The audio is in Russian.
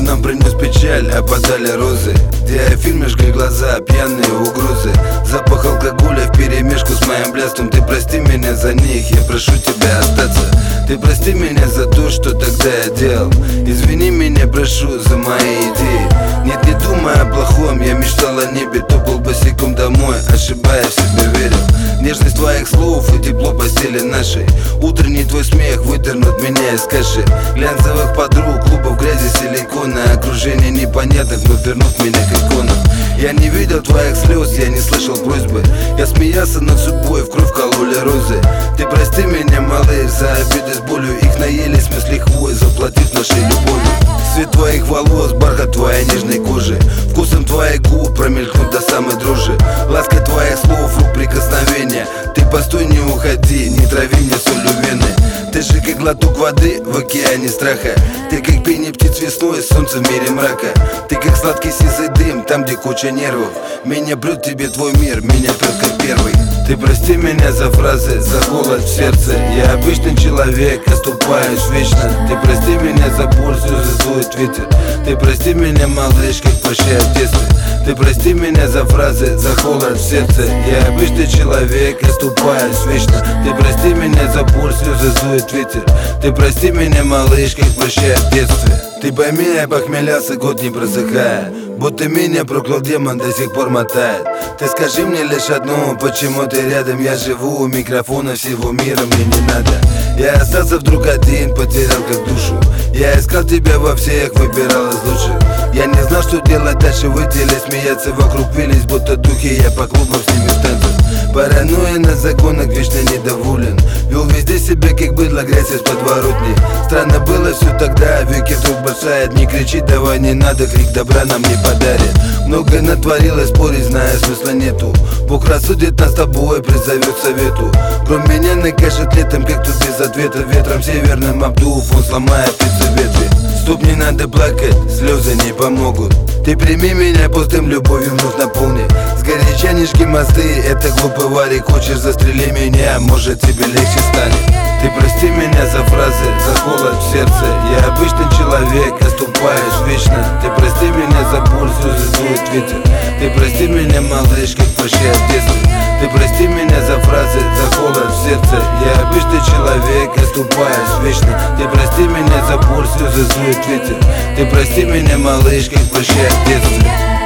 нам принес печаль, опадали розы. Где фильмы жгли глаза, пьяные угрозы. Запах алкоголя вперемешку с моим блеском. Ты прости меня за них, я прошу тебя остаться. Ты прости меня за то, что тогда я делал. Извини меня, прошу, за мои идеи. Нет, не думай о плохом, я мечтал о небе. Топал босиком домой, ошибаясь, в себе верил. Нежность твоих слов и тепло постели нашей. Утренний твой смех выдернут меня из каши. Глянцевых подруг, клубов грязи, силикона. Окружение непонятных, но вернут меня к иконам. Я не видел твоих слез, я не слышал просьбы. Я смеялся над судьбой, в кровь кололи розы. Ты прости меня, малыш, за обиды с болью. Их наелись мы с лихвой, заплатив нашей любовью. Цвет твоих волос, бархат твоей нежной кожи. Вкусом твоих губ промелькнут до самой дрожи. Лаской твоих слов, рук прикосновения. Ты постой, не уходи, не трави мне солью вены. Ты же как глоток воды в океане страха. Ты как пение птиц весной, солнце в мире мрака. Ты как сладкий сизый дым, там где куча нервов. Меня прет тебе твой мир, меня прет как первый. Ты прости меня за фразы, за холод в сердце. Я обычный человек, оступаюсь вечно. Ты прости меня за боль, слезы дует ветер. Ты прости меня, малыш, как прощаю в детстве. Ты прости меня за фразы, за холод в сердце. Я обычный человек, оступаюсь вечно. Ты прости меня за боль, слезы дует ветер. Ты прости меня, малыш, как прощаю в детстве. Ты пойми, я похмелялся, год не просыхая. Будто меня проклял демон, до сих пор мотает. Ты скажи мне лишь одно, почему ты рядом? Я живу у микрофона, всего мира мне не надо. Я остался вдруг один, потерял как душу. Я искал тебя во всех, выбирал из лучших. Я не знал, что делать дальше, вытели смеяться. Вокруг вились, будто духи, я по клубам с ними в танцах. Паранойя на законах, вечно недоволен. Вел везде себя, как быдло, грязь из подворотни. Странно было все тогда, веки вдруг бросает. Не кричи, давай не надо, крик добра нам не подарит. Многое натворилось, спорить, зная, смысла нету. Бог рассудит нас с тобой, призовет совету. Кроме меня накажет летом, как тут без ответа. Ветром северным обдув, он сломает птицы ветви. Стоп, не надо плакать, слезы не помогут. Ты прими меня, пустым любовью вновь наполни. Сгоряча не жги мосты, это глупый варик. Хочешь, застрели меня, может тебе легче станет. Ты прости меня за фразы, за холод в сердце. Я обычный человек, оступаюсь вечно. Ты прости меня за боль, слезы дует ветер. Ты прости меня, малыш, как прощаю в детстве. Ты прости меня за фразы, за холод в сердце. Я обычный человек, оступаюсь вечно. Ты прости меня за боль, слезы дует ветер. Ты прости меня, малыш, как прощаю в детстве.